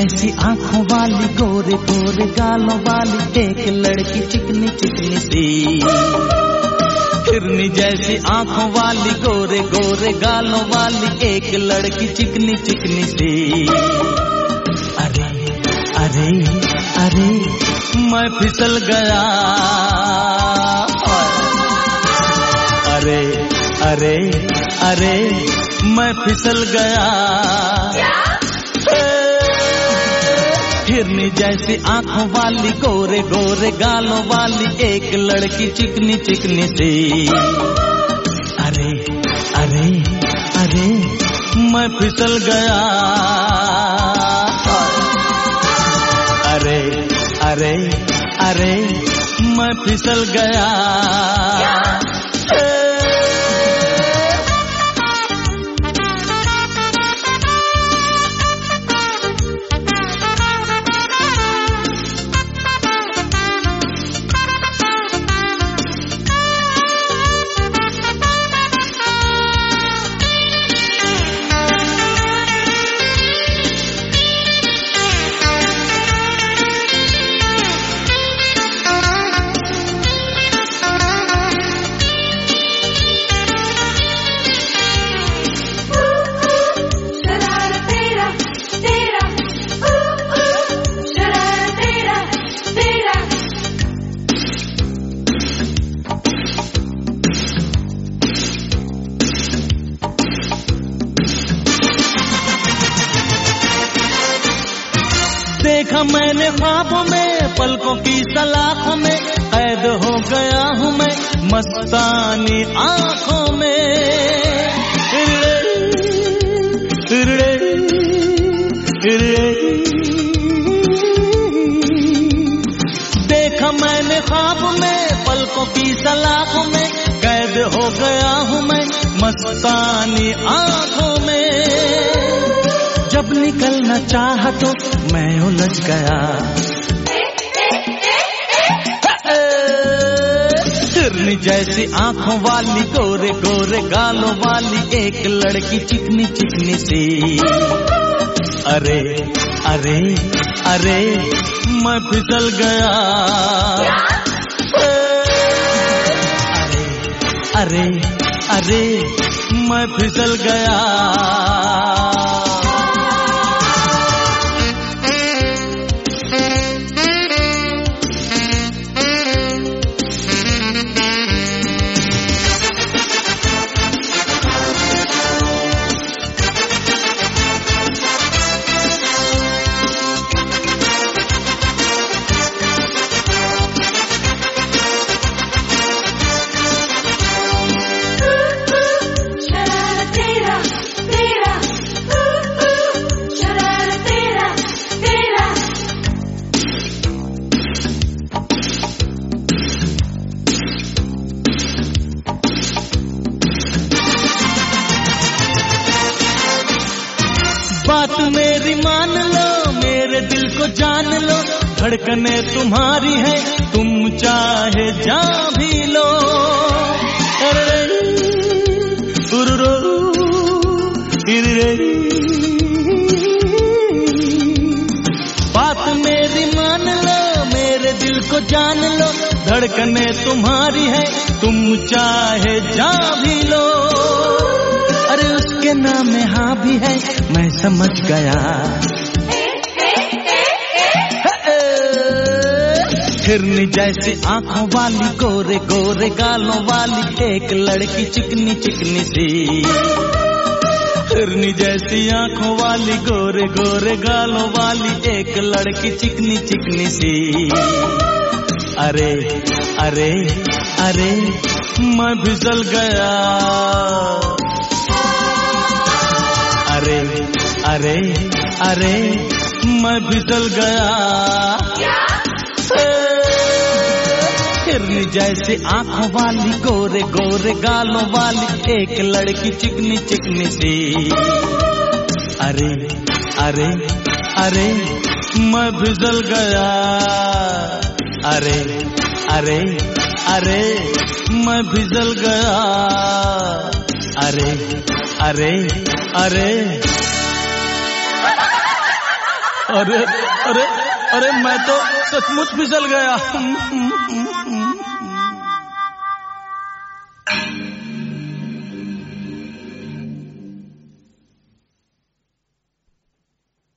जैसी आंखों वाली, गोरे गोरे गालों वाली एक लड़की चिकनी चिकनी सी। हिरनी जैसी आंखों वाली, गोरे गोरे गालों वाली एक लड़की चिकनी चिकनी सी। अरे अरे अरे मैं फिसल गया, अरे अरे अरे मैं फिसल गया। हिरनी जैसी आंखों वाली, गोरे गोरे गालों वाली एक लड़की चिकनी चिकनी सी। अरे अरे अरे मैं फिसल गया, अरे अरे अरे मैं फिसल गया। देखा मैंने ख्वाबों में, पलकों की सलाखों में कैद हो गया हूँ मैं मस्तानी आँखों में। देखा मैंने ख्वाबों में, पलकों की सलाखों में कैद हो गया हूँ मैं मस्तानी आँखों में। जब निकलना चाहा तो मैं उलझ गया। हिरनी जैसी आंखों वाली, गोरे गोरे गालों वाली एक लड़की चिकनी चिकनी सी। अरे अरे अरे मैं फिसल गया, अरे अरे अरे मैं फिसल गया। बात मेरी मान लो, मेरे दिल को जान लो, धड़कने तुम्हारी है तुम चाहे जा भी लो। बात मेरी मान लो, मेरे दिल को जान लो, धड़कने तुम्हारी है तुम चाहे जा भी लो। अरे उसके नाम में हाँ भी है मैं समझ गया। हिरनी जैसी आंखों वाली, गोरे गोरे गालों वाली एक लड़की चिकनी चिकनी सी। हिरनी जैसी आंखों वाली, गोरे गोरे गालों वाली एक लड़की चिकनी चिकनी सी। अरे अरे अरे मैं फिसल गया, अरे अरे अरे मैं फिसल गया। हिरनी जैसी आंखों वाली, गोरे गोरे गालों वाली एक लड़की चिकनी चिकनी सी। अरे अरे अरे मैं फिसल गया, अरे अरे अरे मैं फिसल गया, अरे अरे अरे अरे अरे अरे मैं तो सचमुच फिसल गया।